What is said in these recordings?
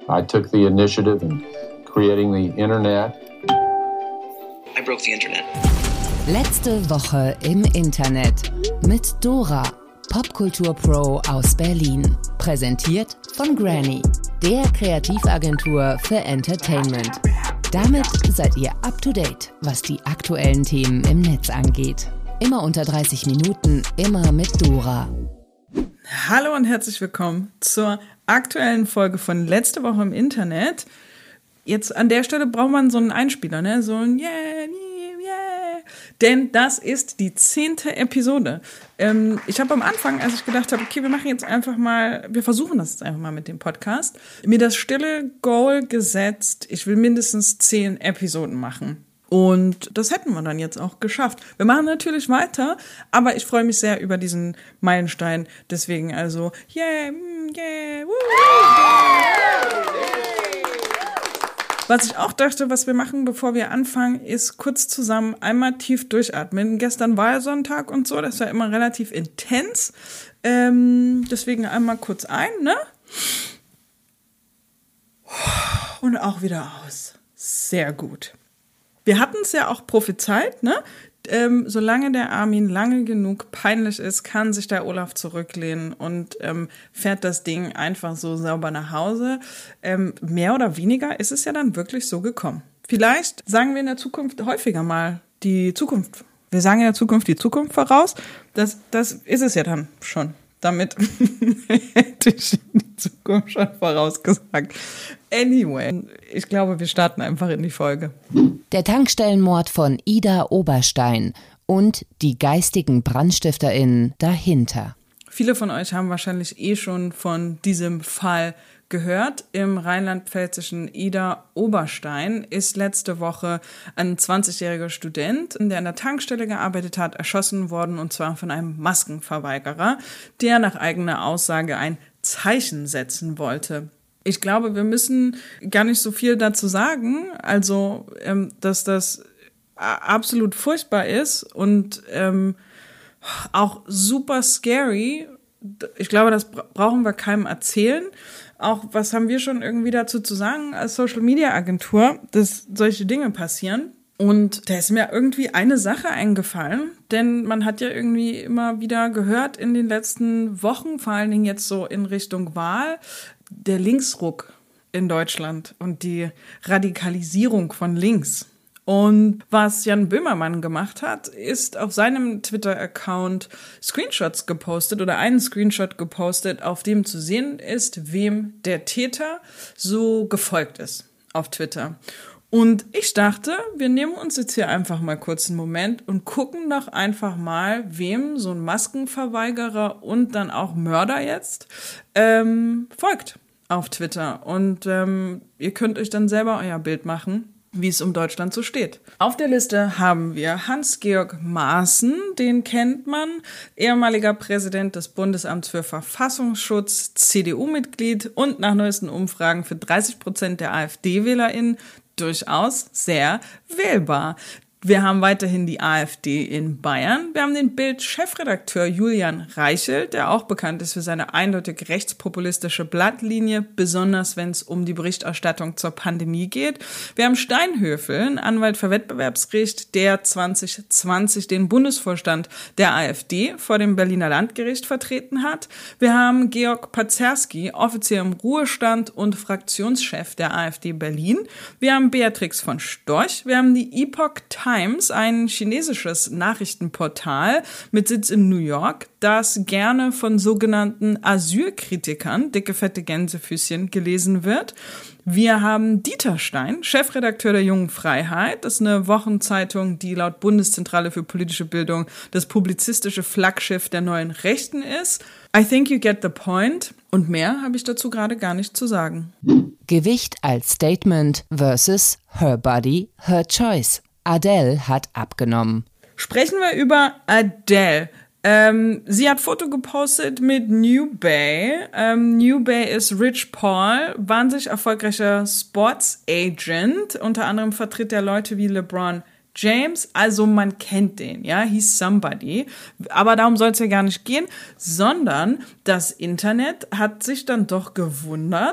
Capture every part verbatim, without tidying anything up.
I took the initiative in creating the Internet. I broke the Internet. Letzte Woche im Internet mit Dora, Popkultur-Pro aus Berlin. Präsentiert von Granny, der Kreativagentur für Entertainment. Damit seid ihr up to date, was die aktuellen Themen im Netz angeht. Immer unter dreißig Minuten, immer mit Dora. Hallo und herzlich willkommen zur aktuellen Folge von Letzte Woche im Internet. Jetzt an der Stelle braucht man so einen Einspieler, ne? So ein Yeah, yeah, yeah. Denn das ist die zehnte Episode. Ähm, ich habe am Anfang, als ich gedacht habe, okay, wir machen jetzt einfach mal, wir versuchen das jetzt einfach mal mit dem Podcast, mir das stille Goal gesetzt, ich will mindestens zehn Episoden machen. Und das hätten wir dann jetzt auch geschafft. Wir machen natürlich weiter, aber ich freue mich sehr über diesen Meilenstein. Deswegen also, yeah, yeah, woo, yeah. Was ich auch dachte, was wir machen, bevor wir anfangen, ist kurz zusammen einmal tief durchatmen. Gestern war ja Sonntag und so, das war immer relativ intens. Ähm, deswegen einmal kurz ein, ne? Und auch wieder aus. Sehr gut. Wir hatten es ja auch prophezeit, ne? Ähm, solange der Armin lange genug peinlich ist, kann sich der Olaf zurücklehnen und ähm, fährt das Ding einfach so sauber nach Hause. Ähm, mehr oder weniger ist es ja dann wirklich so gekommen. Vielleicht sagen wir in der Zukunft häufiger mal die Zukunft. Wir sagen in der Zukunft die Zukunft voraus. Das, das ist es ja dann schon. Damit hätte ich die Zukunft schon vorausgesagt. Anyway, ich glaube, wir starten einfach in die Folge. Der Tankstellenmord von Ida Oberstein und die geistigen BrandstifterInnen dahinter. Viele von euch haben wahrscheinlich eh schon von diesem Fall gehört. Im rheinland-pfälzischen Ida Oberstein ist letzte Woche ein zwanzigjähriger Student, der an der Tankstelle gearbeitet hat, erschossen worden, und zwar von einem Maskenverweigerer, der nach eigener Aussage ein Zeichen setzen wollte. Ich glaube, wir müssen gar nicht so viel dazu sagen, also ähm, dass das absolut furchtbar ist und ähm, auch super scary. Ich glaube, das brauchen wir keinem erzählen. Auch was haben wir schon irgendwie dazu zu sagen als Social-Media-Agentur, dass solche Dinge passieren. Und da ist mir irgendwie eine Sache eingefallen, denn man hat ja irgendwie immer wieder gehört in den letzten Wochen, vor allen Dingen jetzt so in Richtung Wahl, der Linksruck in Deutschland und die Radikalisierung von links. Und was Jan Böhmermann gemacht hat, ist auf seinem Twitter-Account Screenshots gepostet oder einen Screenshot gepostet, auf dem zu sehen ist, wem der Täter so gefolgt ist auf Twitter. Und ich dachte, wir nehmen uns jetzt hier einfach mal kurz einen Moment und gucken doch einfach mal, wem so ein Maskenverweigerer und dann auch Mörder jetzt ähm, folgt auf Twitter. Und ähm, ihr könnt euch dann selber euer Bild machen, wie es um Deutschland so steht. Auf der Liste haben wir Hans-Georg Maaßen, den kennt man, ehemaliger Präsident des Bundesamts für Verfassungsschutz, C D U-Mitglied und nach neuesten Umfragen für dreißig Prozent der AfD-WählerInnen durchaus sehr wählbar. Wir haben weiterhin die AfD in Bayern. Wir haben den Bild-Chefredakteur Julian Reichelt, der auch bekannt ist für seine eindeutig rechtspopulistische Blattlinie, besonders wenn es um die Berichterstattung zur Pandemie geht. Wir haben Steinhöfel, einen Anwalt für Wettbewerbsrecht, der zwanzig zwanzig den Bundesvorstand der AfD vor dem Berliner Landgericht vertreten hat. Wir haben Georg Pazerski, Offizier im Ruhestand und Fraktionschef der AfD Berlin. Wir haben Beatrix von Storch. Wir haben die Epoch Times, ein chinesisches Nachrichtenportal mit Sitz in New York, das gerne von sogenannten Asylkritikern, dicke fette Gänsefüßchen, gelesen wird. Wir haben Dieter Stein, Chefredakteur der Jungen Freiheit. Das ist eine Wochenzeitung, die laut Bundeszentrale für politische Bildung das publizistische Flaggschiff der neuen Rechten ist. I think you get the point. Und mehr habe ich dazu gerade gar nicht zu sagen. Gewicht als Statement versus Her Body, Her Choice. Adele hat abgenommen. Sprechen wir über Adele. Ähm, sie hat Foto gepostet mit New Bay. Ähm, New Bay ist Rich Paul, wahnsinnig erfolgreicher Sports Agent. Unter anderem vertritt er Leute wie LeBron James, also man kennt den, ja, he's somebody. Aber darum soll es ja gar nicht gehen, sondern das Internet hat sich dann doch gewundert,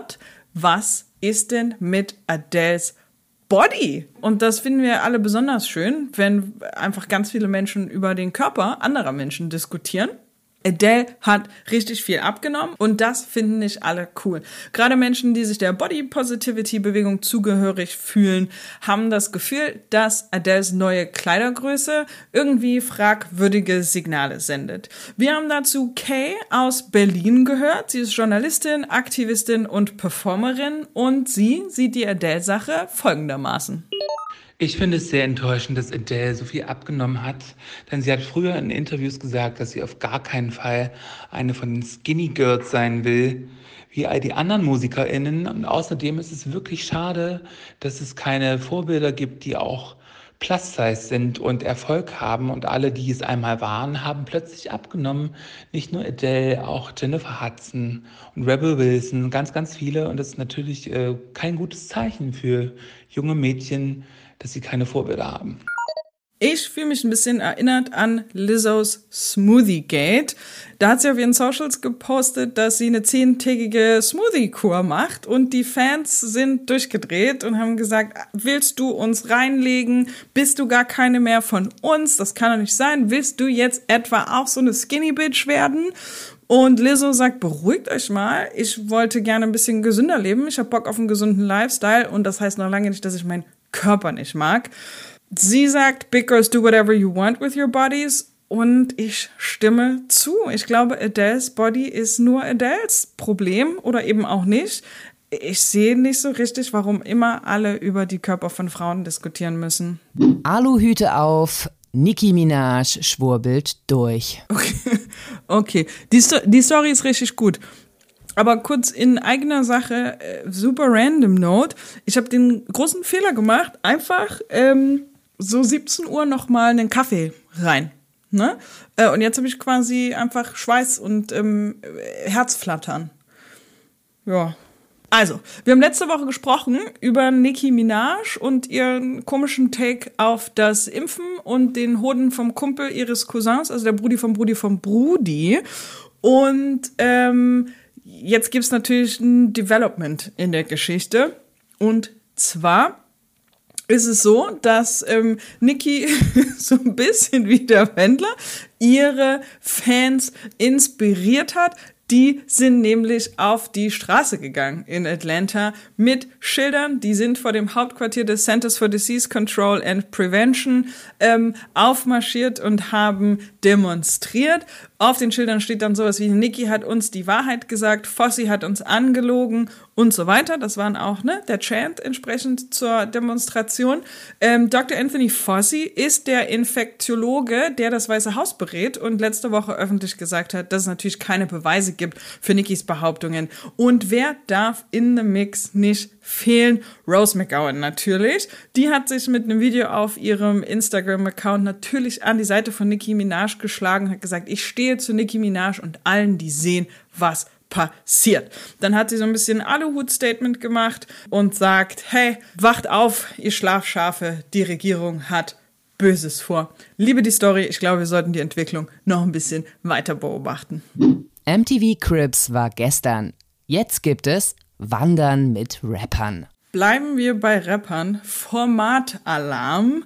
was ist denn mit Adeles Body? Und das finden wir alle besonders schön, wenn einfach ganz viele Menschen über den Körper anderer Menschen diskutieren. Adele hat richtig viel abgenommen und das finden nicht alle cool. Gerade Menschen, die sich der Body Positivity Bewegung zugehörig fühlen, haben das Gefühl, dass Adeles neue Kleidergröße irgendwie fragwürdige Signale sendet. Wir haben dazu Kay aus Berlin gehört. Sie ist Journalistin, Aktivistin und Performerin und sie sieht die Adele-Sache folgendermaßen. Ich finde es sehr enttäuschend, dass Adele so viel abgenommen hat, denn sie hat früher in Interviews gesagt, dass sie auf gar keinen Fall eine von den Skinny Girls sein will, wie all die anderen MusikerInnen. Und außerdem ist es wirklich schade, dass es keine Vorbilder gibt, die auch Plus-Size sind und Erfolg haben. Und alle, die es einmal waren, haben plötzlich abgenommen. Nicht nur Adele, auch Jennifer Hudson und Rebel Wilson, ganz, ganz viele. Und das ist natürlich äh, kein gutes Zeichen für junge Mädchen, dass sie keine Vorbilder haben. Ich fühle mich ein bisschen erinnert an Lizzos Smoothie Gate. Da hat sie auf ihren Socials gepostet, dass sie eine zehntägige Smoothie-Kur macht und die Fans sind durchgedreht und haben gesagt, willst du uns reinlegen? Bist du gar keine mehr von uns? Das kann doch nicht sein. Willst du jetzt etwa auch so eine Skinny Bitch werden? Und Lizzo sagt, beruhigt euch mal, ich wollte gerne ein bisschen gesünder leben. Ich habe Bock auf einen gesunden Lifestyle und das heißt noch lange nicht, dass ich meinen Körper nicht mag. Sie sagt, big girls do whatever you want with your bodies und ich stimme zu. Ich glaube, Adeles Body ist nur Adeles Problem oder eben auch nicht. Ich sehe nicht so richtig, warum immer alle über die Körper von Frauen diskutieren müssen. Aluhüte auf, Nicki Minaj schwurbelt durch. Okay, okay. Die, Sto- die Story ist richtig gut. Aber kurz in eigener Sache, äh, super random Note. Ich habe den großen Fehler gemacht, einfach ähm, so siebzehn Uhr nochmal einen Kaffee rein. Ne? Äh, und jetzt habe ich quasi einfach Schweiß und ähm, Herzflattern. Ja. Also, wir haben letzte Woche gesprochen über Nicki Minaj und ihren komischen Take auf das Impfen und den Hoden vom Kumpel ihres Cousins, also der Brudi vom Brudi vom Brudi. Und ähm, jetzt gibt's natürlich ein Development in der Geschichte. Und zwar ist es so, dass ähm, Nicki so ein bisschen wie der Wendler ihre Fans inspiriert hat. Die sind nämlich auf die Straße gegangen in Atlanta mit Schildern. Die sind vor dem Hauptquartier des Centers for Disease Control and Prevention ähm, aufmarschiert und haben demonstriert. Auf den Schildern steht dann sowas wie, Nicki hat uns die Wahrheit gesagt, Fossi hat uns angelogen und so weiter. Das waren auch ne, der Chant entsprechend zur Demonstration. Ähm, Doktor Anthony Fauci ist der Infektiologe, der das Weiße Haus berät und letzte Woche öffentlich gesagt hat, dass es natürlich keine Beweise gibt für Nickis Behauptungen. Und wer darf in the Mix nicht fehlen? Rose McGowan natürlich. Die hat sich mit einem Video auf ihrem Instagram-Account natürlich an die Seite von Nicki Minaj geschlagen und hat gesagt, ich stehe zu Nicki Minaj und allen, die sehen, was passiert. Dann hat sie so ein bisschen Aluhut-Statement gemacht und sagt, hey, wacht auf, ihr Schlafschafe, die Regierung hat Böses vor. Liebe die Story, ich glaube, wir sollten die Entwicklung noch ein bisschen weiter beobachten. M T V Cribs war gestern. Jetzt gibt es Wandern mit Rappern. Bleiben wir bei Rappern. Formatalarm.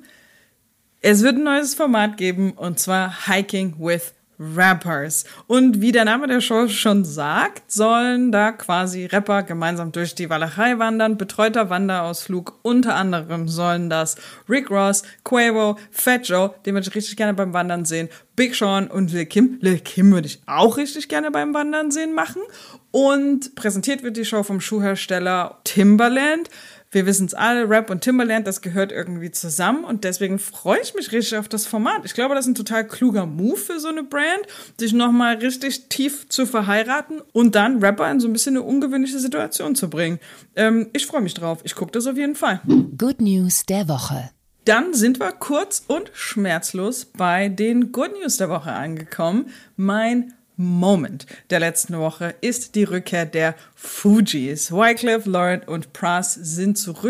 Es wird ein neues Format geben und zwar Hiking with Rappers. Und wie der Name der Show schon sagt, sollen da quasi Rapper gemeinsam durch die Walachei wandern. Betreuter Wanderausflug. Unter anderem sollen das Rick Ross, Quavo, Fat Joe, den würde ich richtig gerne beim Wandern sehen, Big Sean und Lil Kim. Lil Kim würde ich auch richtig gerne beim Wandern sehen machen. Und präsentiert wird die Show vom Schuhhersteller Timberland. Wir wissen es alle, Rap und Timberland, das gehört irgendwie zusammen und deswegen freue ich mich richtig auf das Format. Ich glaube, das ist ein total kluger Move für so eine Brand, sich nochmal richtig tief zu verheiraten und dann Rapper in so ein bisschen eine ungewöhnliche Situation zu bringen. Ähm, ich freue mich drauf. Ich gucke das auf jeden Fall. Good News der Woche. Dann sind wir kurz und schmerzlos bei den Good News der Woche angekommen. Mein Moment der letzten Woche ist die Rückkehr der Fugees. Wyclef, Lauren und Pras sind zurück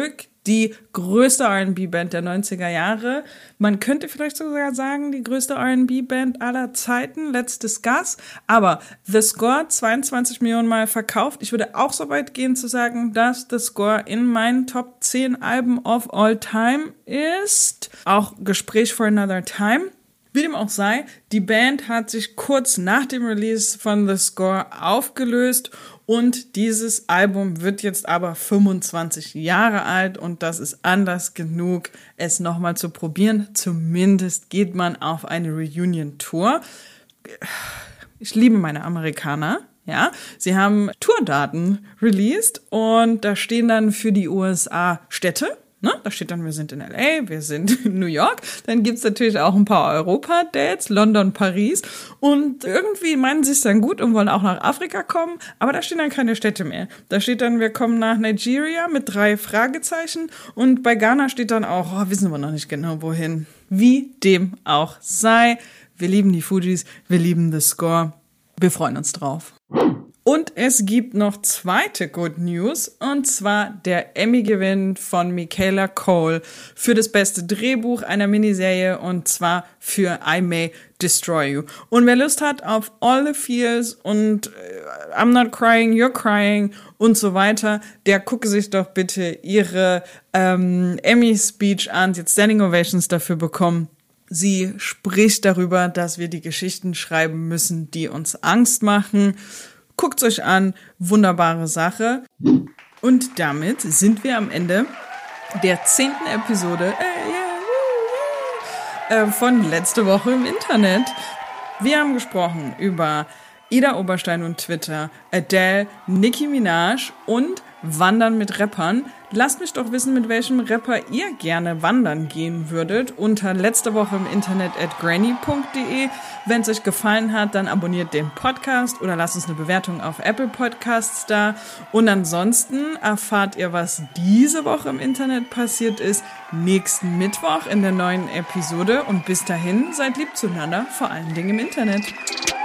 die größte R and B-Band der neunziger Jahre. Man könnte vielleicht sogar sagen, die größte R and B-Band aller Zeiten. Let's discuss. Aber The Score zweiundzwanzig Millionen Mal verkauft. Ich würde auch so weit gehen zu sagen, dass The Score in meinen Top zehn Alben of all time ist. Auch Gespräch for Another Time. Wie dem auch sei, die Band hat sich kurz nach dem Release von The Score aufgelöst und dieses Album wird jetzt aber fünfundzwanzig Jahre alt und das ist Anlass genug, es nochmal zu probieren. Zumindest geht man auf eine Reunion-Tour. Ich liebe meine Amerikaner. Ja, sie haben Tourdaten released und da stehen dann für die U S A Städte. Ne? Da steht dann, wir sind in L A, wir sind in New York. Dann gibt's natürlich auch ein paar Europa-Dates, London, Paris. Und irgendwie meinen sie es dann gut und wollen auch nach Afrika kommen. Aber da stehen dann keine Städte mehr. Da steht dann, wir kommen nach Nigeria mit drei Fragezeichen. Und bei Ghana steht dann auch, oh, wissen wir noch nicht genau wohin. Wie dem auch sei. Wir lieben die Fugees, wir lieben The Score. Wir freuen uns drauf. Und es gibt noch zweite Good News, und zwar der Emmy-Gewinn von Michaela Coel für das beste Drehbuch einer Miniserie, und zwar für I May Destroy You. Und wer Lust hat auf All the Fears und äh, I'm Not Crying, You're Crying und so weiter, der gucke sich doch bitte ihre ähm, Emmy-Speech an, sie hat Standing Ovations dafür bekommen. Sie spricht darüber, dass wir die Geschichten schreiben müssen, die uns Angst machen. Guckt's euch an, wunderbare Sache. Und damit sind wir am Ende der zehnten Episode äh, yeah, äh, von letzte Woche im Internet. Wir haben gesprochen über Ida Oberstein und Twitter, Adele, Nicki Minaj und Wandern mit Rappern. Lasst mich doch wissen, mit welchem Rapper ihr gerne wandern gehen würdet, unter letzte Woche im Internet at granny punkt de. Wenn es euch gefallen hat, dann abonniert den Podcast oder lasst uns eine Bewertung auf Apple Podcasts da. Und ansonsten erfahrt ihr, was diese Woche im Internet passiert ist, nächsten Mittwoch in der neuen Episode. Und bis dahin, seid lieb zueinander, vor allen Dingen im Internet.